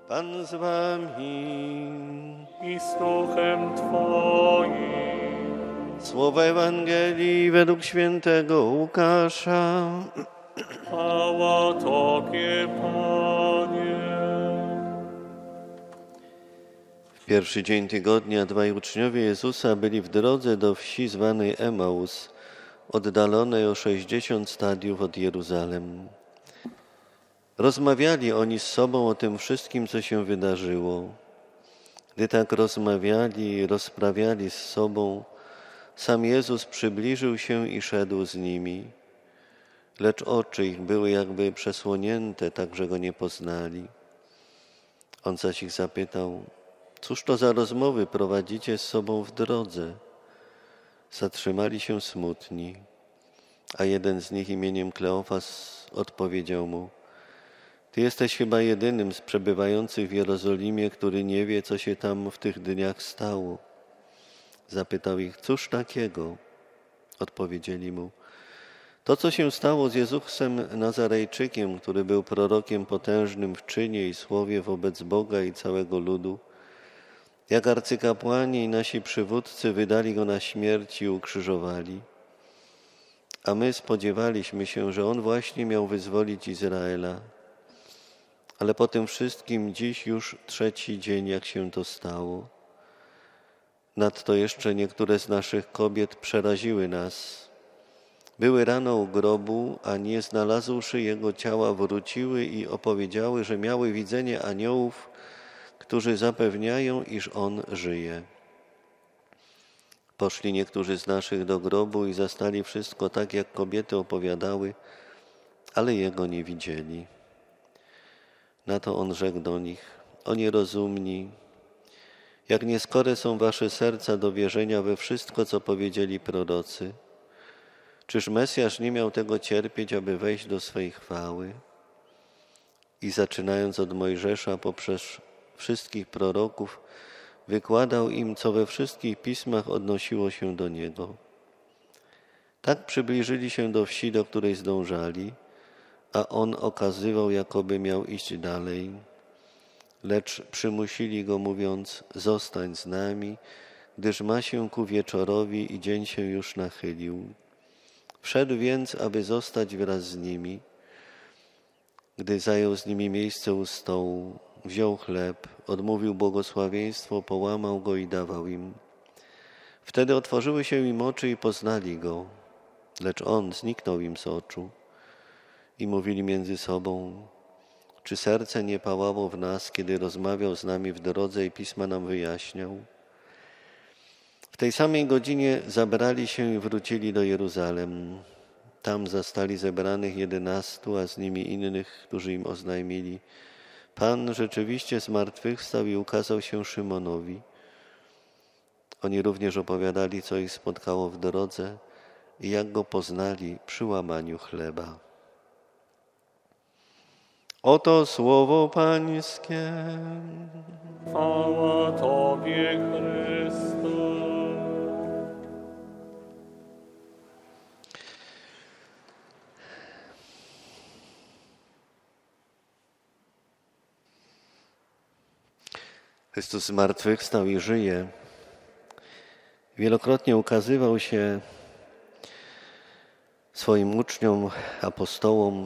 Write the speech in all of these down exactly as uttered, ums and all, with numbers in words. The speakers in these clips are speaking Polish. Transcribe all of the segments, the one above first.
Pan z wami. I z duchem Twoim. Słowa Ewangelii według świętego Łukasza. Chwała Tobie, Panie. W pierwszy dzień tygodnia dwaj uczniowie Jezusa byli w drodze do wsi zwanej Emaus, oddalonej o sześćdziesiąt stadiów od Jeruzalem. Rozmawiali oni z sobą o tym wszystkim, co się wydarzyło. Gdy tak rozmawiali i rozprawiali z sobą, sam Jezus przybliżył się i szedł z nimi. Lecz oczy ich były jakby przesłonięte, tak że go nie poznali. On zaś ich zapytał: cóż to za rozmowy prowadzicie z sobą w drodze? Zatrzymali się smutni, a jeden z nich imieniem Kleofas odpowiedział mu: Ty jesteś chyba jedynym z przebywających w Jerozolimie, który nie wie, co się tam w tych dniach stało. Zapytał ich: cóż takiego? Odpowiedzieli mu: to, co się stało z Jezusem Nazarejczykiem, który był prorokiem potężnym w czynie i słowie wobec Boga i całego ludu, jak arcykapłani i nasi przywódcy wydali go na śmierć i ukrzyżowali. A my spodziewaliśmy się, że on właśnie miał wyzwolić Izraela. Ale po tym wszystkim dziś już trzeci dzień, jak się to stało. Nadto jeszcze niektóre z naszych kobiet przeraziły nas. Były rano u grobu, a nie znalazłszy jego ciała, wróciły i opowiedziały, że miały widzenie aniołów, którzy zapewniają, iż on żyje. Poszli niektórzy z naszych do grobu i zastali wszystko tak, jak kobiety opowiadały, ale jego nie widzieli. Na to on rzekł do nich: o nierozumni, jak nieskore są wasze serca do wierzenia we wszystko, co powiedzieli prorocy. Czyż Mesjasz nie miał tego cierpieć, aby wejść do swej chwały? I zaczynając od Mojżesza poprzez wszystkich proroków, wykładał im, co we wszystkich pismach odnosiło się do niego. Tak przybliżyli się do wsi, do której zdążali, a on okazywał, jakoby miał iść dalej. Lecz przymusili go, mówiąc: zostań z nami, gdyż ma się ku wieczorowi i dzień się już nachylił. Wszedł więc, aby zostać wraz z nimi. Gdy zajął z nimi miejsce u stołu, wziął chleb, odmówił błogosławieństwo, połamał go i dawał im. Wtedy otworzyły się im oczy i poznali go, lecz on zniknął im z oczu. I mówili między sobą: czy serce nie pałało w nas, kiedy rozmawiał z nami w drodze i pisma nam wyjaśniał? W tej samej godzinie zabrali się i wrócili do Jeruzalem. Tam zastali zebranych jedenastu, a z nimi innych, którzy im oznajmili: Pan rzeczywiście zmartwychwstał i ukazał się Szymonowi. Oni również opowiadali, co ich spotkało w drodze i jak go poznali przy łamaniu chleba. Oto słowo Pańskie. Chwała Tobie, Chryste. Chrystus zmartwychwstał i żyje. Wielokrotnie ukazywał się swoim uczniom, apostołom,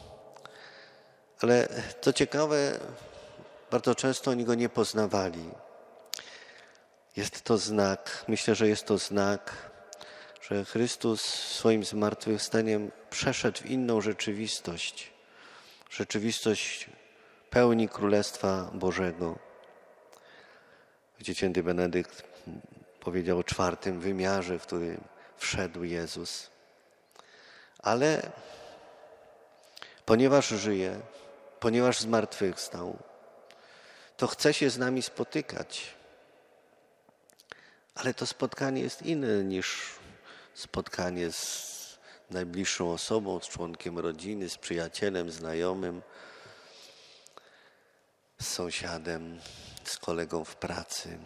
ale co ciekawe, bardzo często oni go nie poznawali. Jest to znak, myślę, że jest to znak, że Chrystus swoim zmartwychwstaniem przeszedł w inną rzeczywistość, rzeczywistość pełni Królestwa Bożego. Gdzie święty Benedykt powiedział o czwartym wymiarze, w który wszedł Jezus. Ale ponieważ żyje, ponieważ zmartwychwstał, to chce się z nami spotykać. Ale to spotkanie jest inne niż spotkanie z najbliższą osobą, z członkiem rodziny, z przyjacielem, znajomym, z sąsiadem, z kolegą w pracy.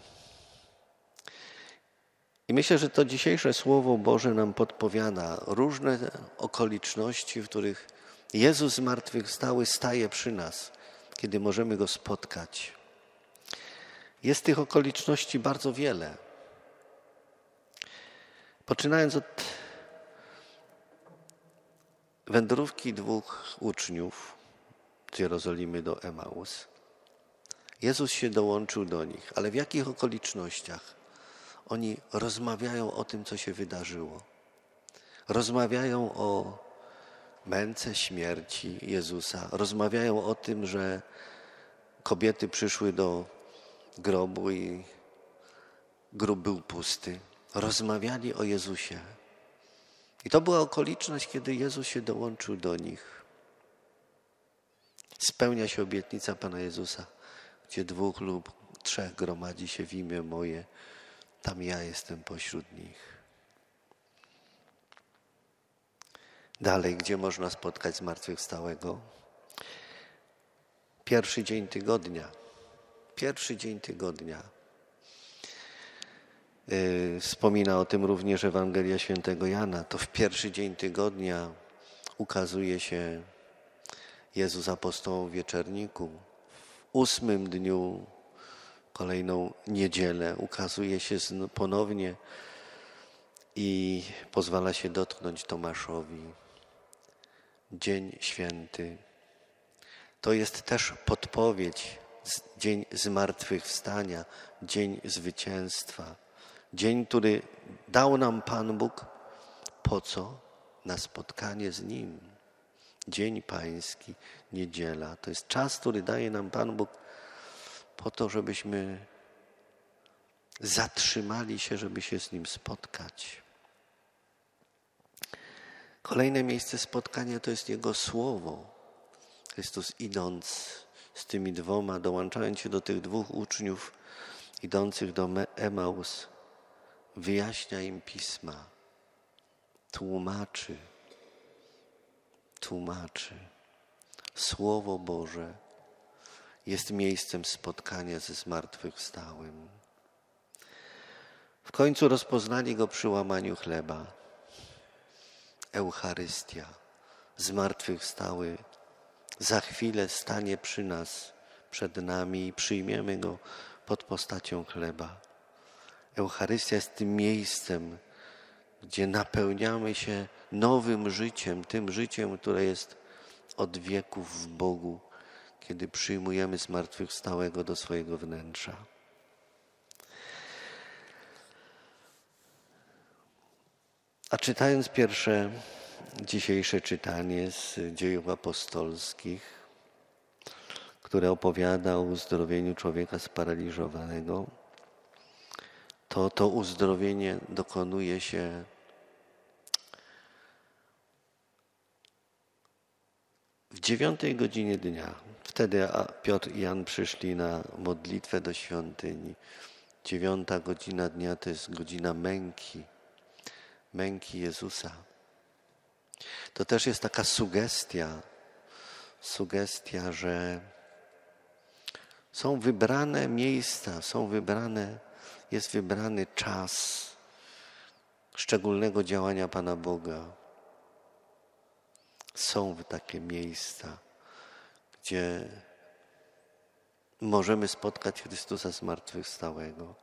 I myślę, że to dzisiejsze Słowo Boże nam podpowiada różne okoliczności, w których Jezus zmartwychwstały staje przy nas, kiedy możemy Go spotkać. Jest tych okoliczności bardzo wiele. Poczynając od wędrówki dwóch uczniów z Jerozolimy do Emaus, Jezus się dołączył do nich, ale w jakich okolicznościach? Oni rozmawiają o tym, co się wydarzyło. Rozmawiają o męce, śmierci Jezusa. Rozmawiają o tym, że kobiety przyszły do grobu i grób był pusty. Rozmawiali o Jezusie. I to była okoliczność, kiedy Jezus się dołączył do nich. Spełnia się obietnica Pana Jezusa, gdzie dwóch lub trzech gromadzi się w imię moje, tam ja jestem pośród nich. Dalej, gdzie można spotkać zmartwychwstałego? Pierwszy dzień tygodnia. Pierwszy dzień tygodnia. Yy, wspomina o tym również Ewangelia Świętego Jana. To w pierwszy dzień tygodnia ukazuje się Jezus apostołom w wieczerniku. W ósmym dniu, kolejną niedzielę, ukazuje się ponownie i pozwala się dotknąć Tomaszowi. Dzień święty. To jest też podpowiedź, dzień zmartwychwstania, dzień zwycięstwa. Dzień, który dał nam Pan Bóg. Po co? Na spotkanie z Nim. Dzień Pański, niedziela. To jest czas, który daje nam Pan Bóg po to, żebyśmy zatrzymali się, żeby się z Nim spotkać. Kolejne miejsce spotkania to jest Jego Słowo. Chrystus idąc z tymi dwoma, dołączając się do tych dwóch uczniów idących do Emaus, wyjaśnia im Pisma, tłumaczy, tłumaczy. Słowo Boże jest miejscem spotkania ze zmartwychwstałym. W końcu rozpoznali Go przy łamaniu chleba. Eucharystia, zmartwychwstały, za chwilę stanie przy nas, przed nami i przyjmiemy Go pod postacią chleba. Eucharystia jest tym miejscem, gdzie napełniamy się nowym życiem, tym życiem, które jest od wieków w Bogu, kiedy przyjmujemy zmartwychwstałego do swojego wnętrza. A czytając pierwsze dzisiejsze czytanie z Dziejów Apostolskich, które opowiada o uzdrowieniu człowieka sparaliżowanego, to to uzdrowienie dokonuje się w dziewiątej godzinie dnia. Wtedy Piotr i Jan przyszli na modlitwę do świątyni. Dziewiąta godzina dnia to jest godzina męki, męki Jezusa. To też jest taka sugestia, sugestia, że są wybrane miejsca, są wybrane, jest wybrany czas szczególnego działania Pana Boga. Są takie miejsca, gdzie możemy spotkać Chrystusa zmartwychwstałego.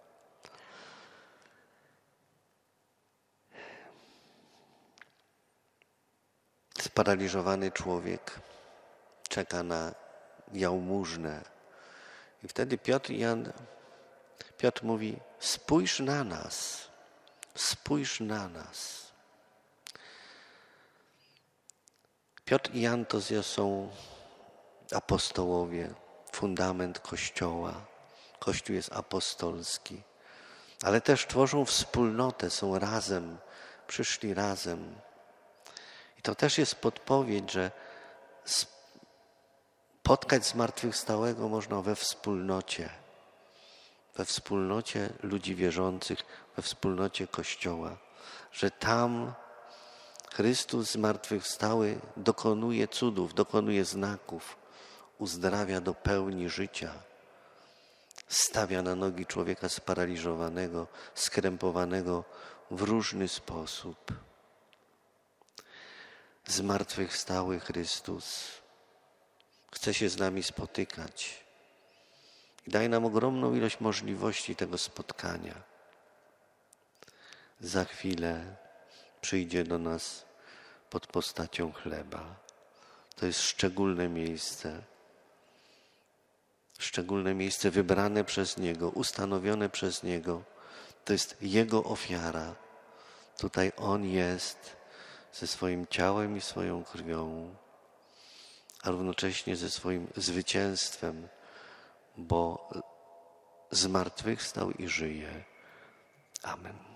Sparaliżowany człowiek czeka na jałmużnę. I wtedy Piotr i Jan, Piotr mówi, spójrz na nas, spójrz na nas. Piotr i Jan to są apostołowie, fundament Kościoła. Kościół jest apostolski, ale też tworzą wspólnotę, są razem, przyszli razem. I to też jest podpowiedź, że spotkać zmartwychwstałego można we wspólnocie, we wspólnocie ludzi wierzących, we wspólnocie Kościoła, że tam Chrystus zmartwychwstały dokonuje cudów, dokonuje znaków, uzdrawia do pełni życia, stawia na nogi człowieka sparaliżowanego, skrępowanego w różny sposób. Zmartwychwstały Chrystus chce się z nami spotykać. I daje nam ogromną ilość możliwości tego spotkania. Za chwilę przyjdzie do nas pod postacią chleba. To jest szczególne miejsce. Szczególne miejsce wybrane przez Niego, ustanowione przez Niego. To jest Jego ofiara. Tutaj On jest ze swoim ciałem i swoją krwią, a równocześnie ze swoim zwycięstwem, bo zmartwychwstał i żyje. Amen.